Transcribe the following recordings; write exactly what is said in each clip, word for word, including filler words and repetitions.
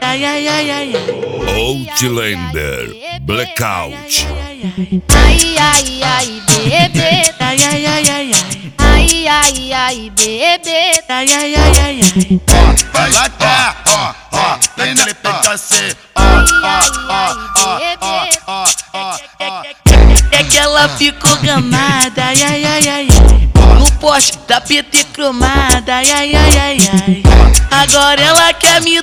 Ai, ai, ai, ai, ai. Outlander Blackout. Ai, ai, ai, bebê. Ai, ai, ai, ai, ai. Ai, ai, ai, bebê. Ai, ai, ai, ai, ai. Ela quer, ó, ó, vem nele pegar cê, ó, ó, ó, ó, ó, ó, ó, ó. É que ela ficou gamada, ai, ai, ai, ai, ai. No poste da P T cromada, ai, ai, ai, ai, ai. Agora ela quer me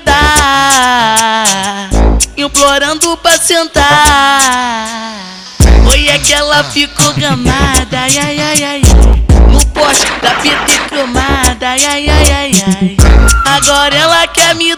dar, implorando pra sentar. Oi, é que ela ficou gamada, ai, ai, ai, ai, ai. No poste da P T cromada, ai, ai, ai, ai, ai. Agora ela quer me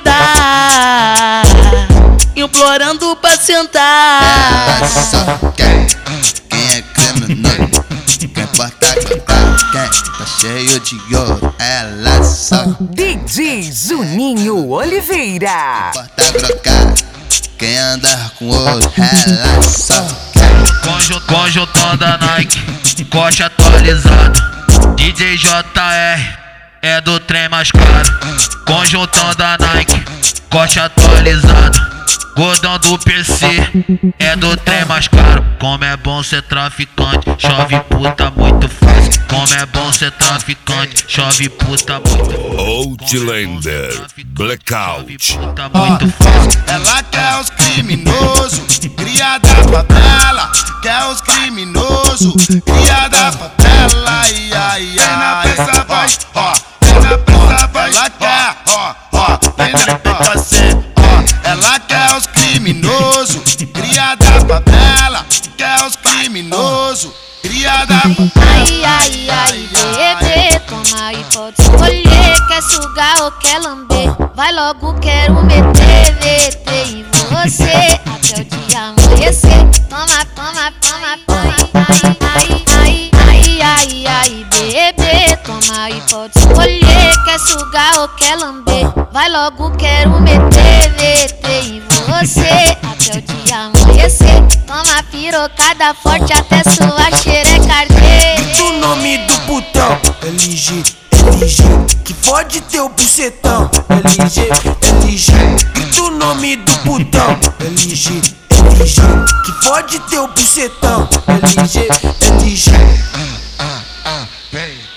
dar, implorando pra sentar. Ela só quer quem é criminoso, quem porta cantar, quem tá cheio de ouro. Ela só D J Juninho Oliveira. porta brocar, quem anda com ouro. Ela só quer Conjun- Conjuntão da Nike, corte atualizado. D J J R é do trem mais caro. Conjuntão da Nike, corte atualizado. Gordão do P C é do trem mais caro. Como é bom ser traficante, chove puta muito fácil. Como é bom ser traficante, chove puta muito fácil. Outlander Blackout. Puta muito fácil. Ela quer os criminosos, cria da favela. Quer os criminosos, cria da favela. Ai, ai, ai. Vem na pressa, vai, ó. Vem na pressa, vai. Ela quer, ó, ó. Vem na pressa, ó. Ela quer os criminosos, cria da favela. Quer os criminosos, cria da favela. Ai, ai, ai, bebê. Toma e pode escolher. Quer sugar ou quer lamber? Vai logo, quero meter, meter em você até o dia amanhecer. Toma, toma, toma, toma. Ai, ai, ai, ai, ai, bebê. Toma e pode escolher. Quer sugar ou quer lamber? Vai logo, quero meter, meter em você até o dia amanhecer. Toma pirocada forte até sua xereca arder. Grita o nome do putão, L G, L G, que fode teu bucetão, L G, L G. Grita o nome do putão, L G, L G, que fode teu bucetão, L G, L G. Ah, ah, vem.